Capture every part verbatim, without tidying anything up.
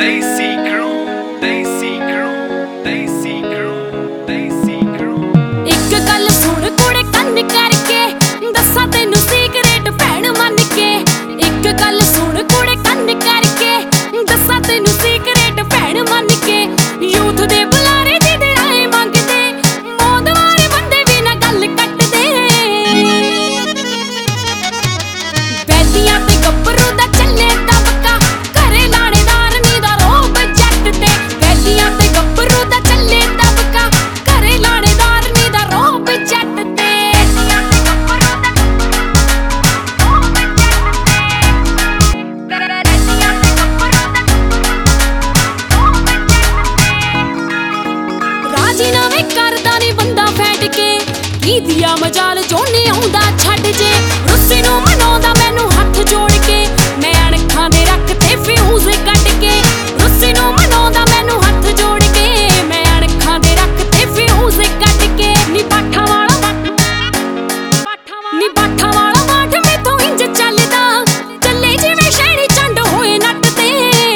Desi crew, Desi crew, Desi crew, Desi crew। ਇੱਕ ਗੱਲ ਸੁਣ ਕੁੜੇ ਕੰਨ ਕਰਕੇ ਦੱਸਾਂ ਤੈਨੂੰ ਸੀਕ੍ਰੇਟ ਭੈਣ ਮੰਨ ਕੇ। ਇੱਕ ਗੱਲ ਸੁਣ ਕੁੜੇ ਕੰਨ ਕਰਕੇ ਦੱਸਾਂ ਤੈਨੂੰ ਸੀਕ੍ਰੇਟ ਭੈਣ ਮੰਨ ਕੇ। ਯੂਥ ਦੇ ਬੁਲਾਰੇ ਜਿਹਦੇ ਰਾਏ ਮੰਗਦੇ ਮੌਤ ਵਾਲੇ ਬੰਦੇ ਵੀ ਨਾ ਗੱਲ ਕੱਟਦੇ। ਬੈਦੀਆਂ ਤੇ ਗੱਭਰੂ ਦਾ ਚੱਲੇ ਦਬਕਾ ਘਰੇ ਲਾਣੇਦਾਰ ਨੀ ਦਾ ਰੋਬ ਜੱਟ ਤੇ। ਬੈਦੀਆਂ ਤੇ ਗੱਭਰੂ ਦਾ ਚੱਲੇ ਦਬਕਾ ਘਰੇ ਲਾਣੇਦਾਰ ਨੀ ਦਾ ਰੋਬ ਜੱਟ ਤੇ। ਰਾਜੀਨਾਮੇ ਕਰਦਾ ਨੀ ਬੰਦਾ ਫੈਂਟ ਕੇ ਕੀ ਦਿਆ ਮਜਾਲ ਜੋਨੇ ਆਉਂਦਾ ਛੱਡ ਜੇ। ਰੁੱਸੇ ਨੂੰ ਮਨਾਉਂਦਾ ਮੈਨੂੰ ਹੱਥ ਜੋੜ ਕੇ ਮੈਂ ਅਣਖਾਂ ਦੇ ਰੱਖ ਤੇ ਫਿਊਜ਼ ਕੱਢ ਕੇ। ਰੁੱਸੇ ਨੂੰ ਮਨਾਉਂਦਾ ਮੈਨੂੰ ਹੱਥ ਜੋੜ ਕੇ ਮੈਂ ਅਣਖਾਂ ਦੇ ਰੱਖ ਤੇ ਫਿਊਜ਼ ਕੱਢ ਕੇ। ਨੀ ਬਾਠਾਂ ਵਾਲਾ ਨੀ ਬਾਠਾਂ ਵਾਲਾ ਬਾਠ ਮੈਥੋਂ ਇੰਜ ਚੱਲਦਾ ਚੱਲੇ ਜਿਵੇਂ ਸ਼ਹਿਰੀ ਚੰਡ ਹੋਏ ਨੱਟ ਤੇ।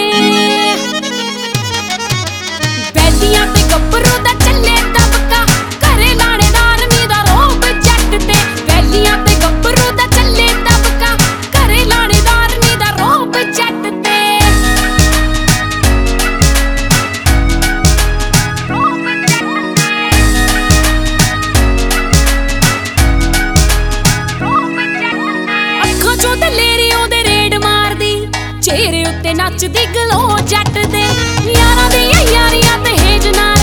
ਬੈਦੀਆਂ ਤੇ ਗੱਭਰੂ ਦਾ ਚੱਲੇ ਦਬਕਾ ਘਰੇ ਲਾਣੇਦਾਰ ਨੀ ਦਾ ਰੋਬ ਜੱਟ ਤੇ। ਬੈਲੀਆਂ ਤੇ ਗੱਭਰੂ ਦਾ ਚੱਲੇ ਦਬਕਾ ਘਰੇ ਲਾਣੇਦਾਰ ਨੀ ਦਾ ਰੋਬ ਜੱਟ ਤੇ। ਅੱਖਾਂ ਚੋਂ ਦਲੇਰੀ ਉਹਦੇ ਰੇਡ ਮਾਰਦੀ ਚਿਹਰੇ ਉੱਤੇ ਨੱਚਦੀ ਗਲੋ ਜੱਟ ਦੇ। ਯਾਰਾਂ ਦੀਆਂ ਯਾਰੀਆਂ ਤੇ ਹੇਜ ਨਾ